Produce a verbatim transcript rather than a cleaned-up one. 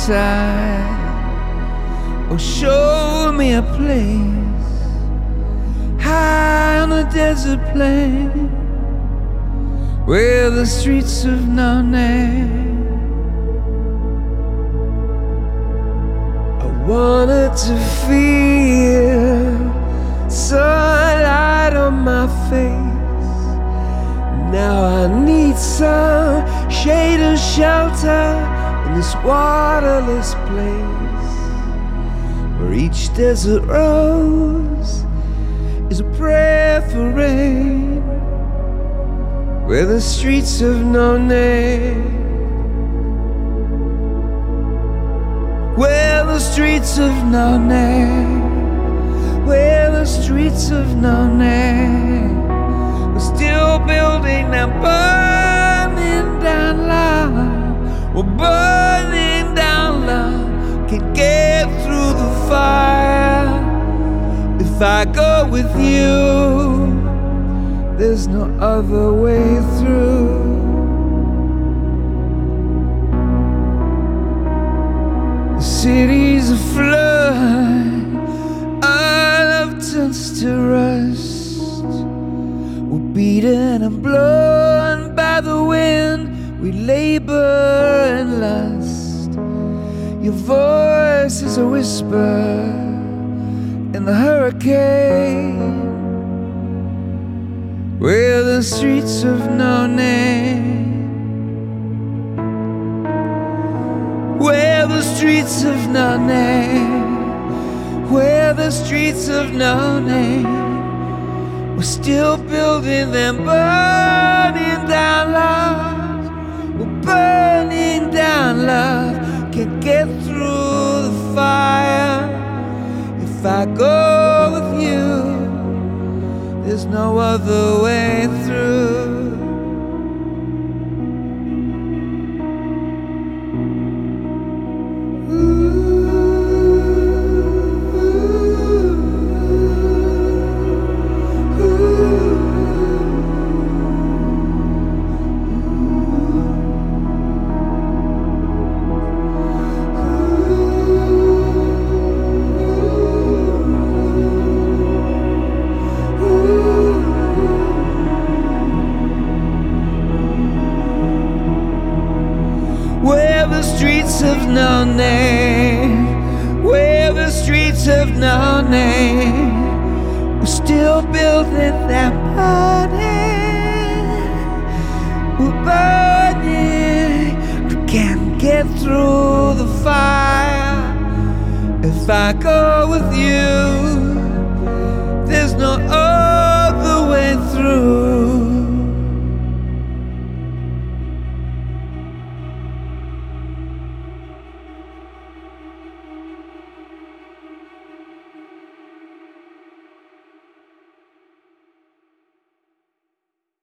side, or show me a place high on a desert plain where the streets have no name. I wanted to feel sunlight on my face. Now I need some shade and shelter in this waterless place, where each desert rose is a prayer for rain, where the streets have no name, where the streets have no name, where the streets have no name. We're still building and burning down love. We're burning down love. Can't get through the fire. If I go with you, there's no other way through. The city's aflood, our love turns to rust. We're beaten and blown by the wind. We labor and lust. Your voice is a whisper in the hurricane, where the streets have no name, where the streets have no name, where the streets have no name. We're still building them, burning down love. We're burning down love. Can't get through the fire. If I go with you, there's no other way through. Where the streets have no name, where the streets have no name. We're still building that burning. We're burning, but can't get through the fire. If I go with you, there's no